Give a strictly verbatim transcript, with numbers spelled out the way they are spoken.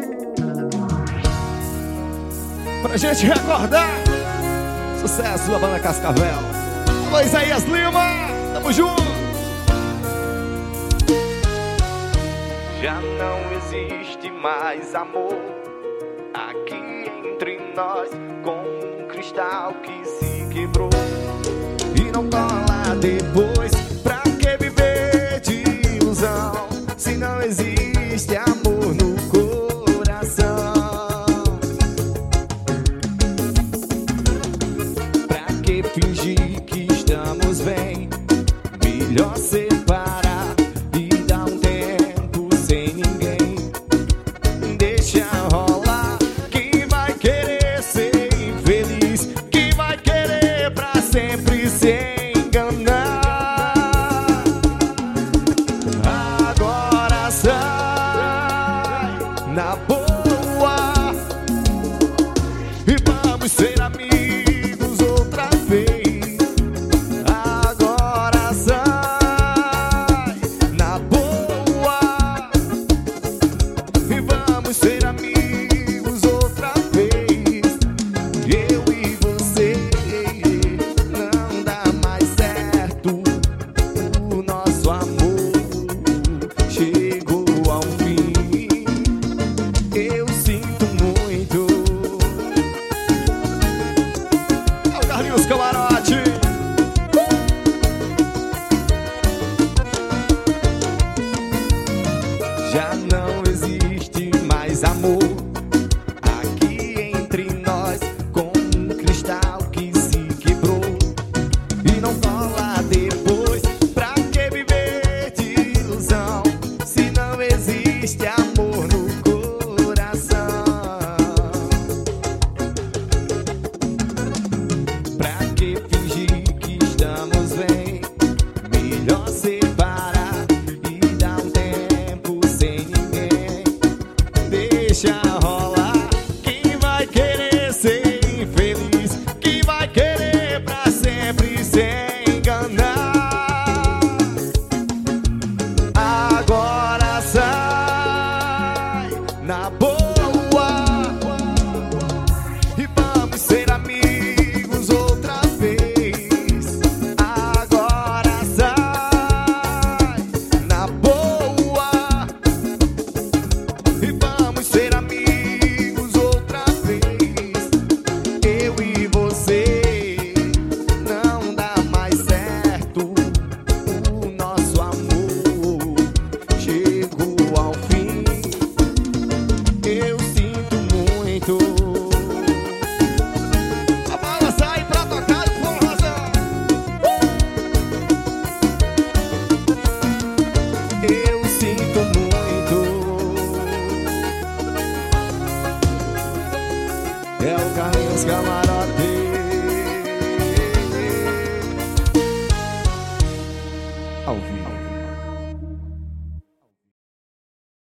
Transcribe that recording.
Pra gente recordar sucesso da banda Cascavel. Alô, Isaías Lima, tamo junto. Já não existe mais amor aqui entre nós, como um cristal que se quebrou e não cola depois. Pra que viver de ilusão se não existe amor no coração? Pra que fingir que estamos bem? Melhor separar e dar um tempo sem ninguém. Deixa rolar. Quem vai querer ser infeliz? Quem vai querer pra sempre se enganar? Agora sai na boa e vamos ser amigos outra vez. Agora sai na boa e vamos ser amigos outra vez. Eu e você, não dá mais certo. O nosso amor chegou ao fim. Eu sinto muito. É o Carlinhos Camarote. Já não existe mais amor aqui entre nós, como um cristal que se quebrou e não cola depois. Pra que viver de ilusão se não existe amor no coração? Pra que fingir que estamos bem? Melhor separar e dar um tempo sem ninguém. Deixa rolar. Quem vai querer ser infeliz? Quem vai querer pra sempre se enganar? Agora sai na boa e vamos ser amigos outra vez. Agora sai na boa e vamos ser amigos outra vez. Eu e você, não dá mais certo. O nosso amor chegou ao fim. Eu sinto muito. A bala sai pra tocar com razão. Eu sinto muito. É o Carlinhos Camarote.